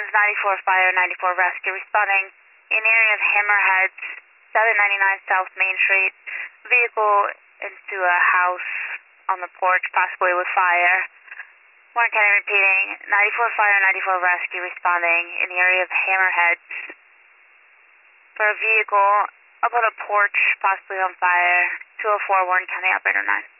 One's 94 Fire, 94 Rescue, responding in the area of Hammerheads, 799 South Main Street. Vehicle into a house on the porch, possibly with fire. Warren County repeating, 94 Fire, 94 Rescue, responding in the area of Hammerheads for a vehicle up on a porch, possibly on fire. 204 Warren County, operator 9.